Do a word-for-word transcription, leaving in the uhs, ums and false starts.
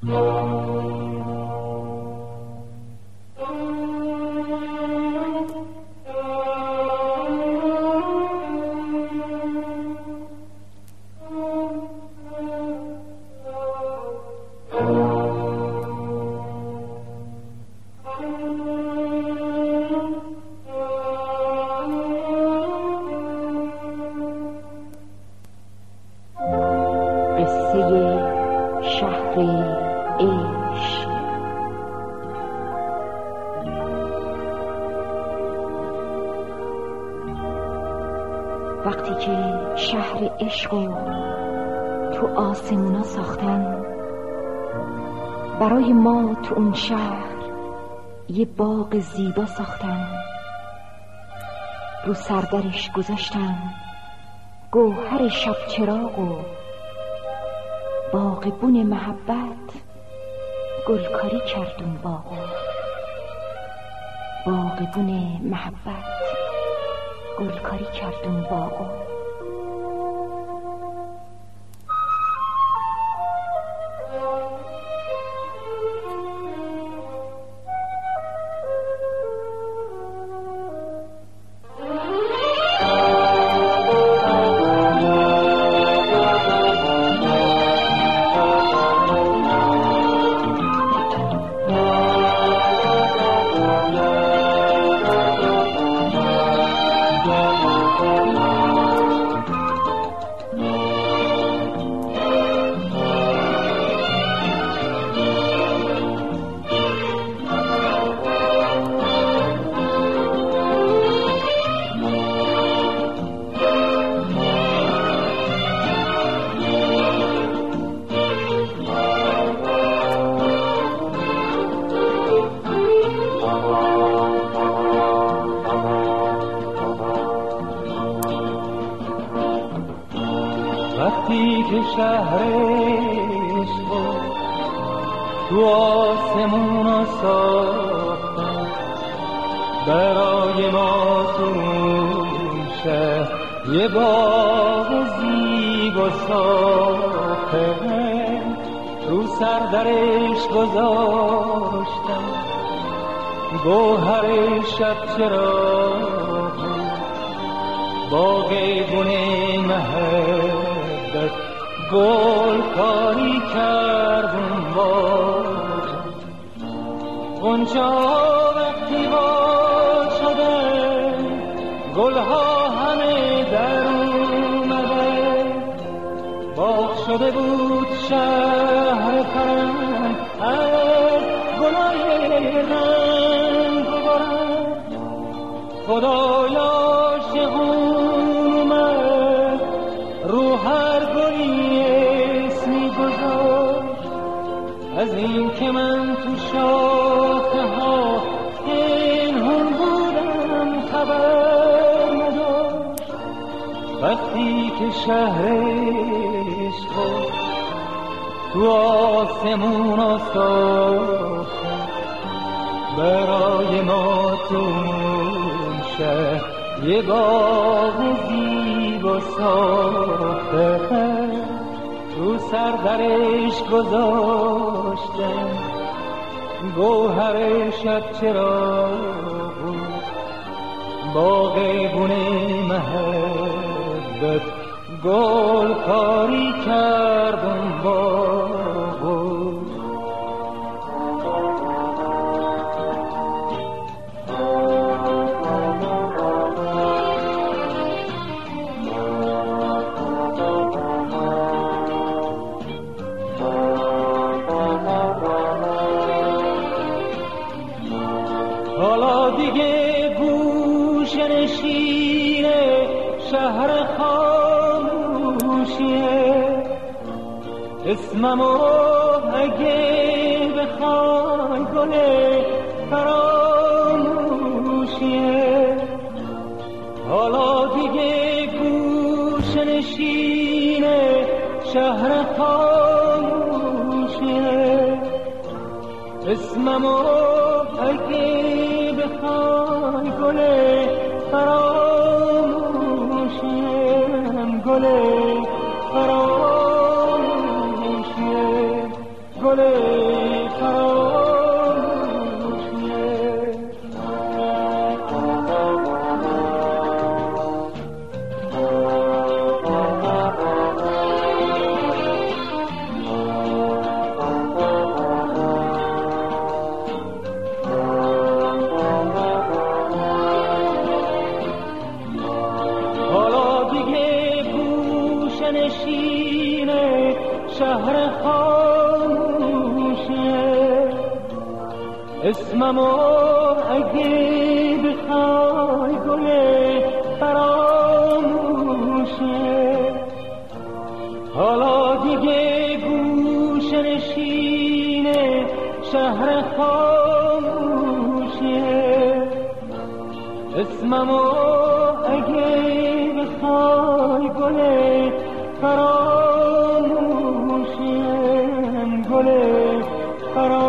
وقتی که شهر عشقو تو آسمونا ساختن، برای ما تو اون شهر یه باغ زیبا ساختن، رو سردرش گذاشتن گوهر شب چراغ و باغبون محبت گلکاری کردون باغو. باغبون محبت گلکاری کردون باغو. وقتی که شهرش تو آسمون ساختن، برای ما تو شهر یه باغ زیبا ساختن، رو سردرش گذاشتن گوهر شب چراغ، باغبون محبت گلکاری کردون باغ. غنچه وقتی وا شده، گلها همه در اومده، باغ شده بود شهر فرنگ از گلای رنگ و برنگ. خدایا از این که من تو شاخه ها پنهان بودم خبر نداشت. وقتی که شهرش خود تو آسمون ساختن، برای ما تو شهر یه باغ زیبا ساختن، رو سردرش گذاشتن گوهر شب چراغ، باغبون محبت گلکاری کردن باغ. حالا دیگه گوشه نشینه شهر خاموشیه، اسممو اگه بخوای گل فراموشیه. حالا دیگه گوشه نشینه شهر خاموشیه، اسممو اگه بخوای گل فراموشیم، گل فراموشیم. گل فراموشیه. حالا دیگه گوشه نشینه شهر خاموشه، اسممو اگه بخوای گل فراموشه. حالا دیگه گوشه نشینه شهر خاموشه، اسممو اگه بخوای گل فراموشه، گل فراموشه.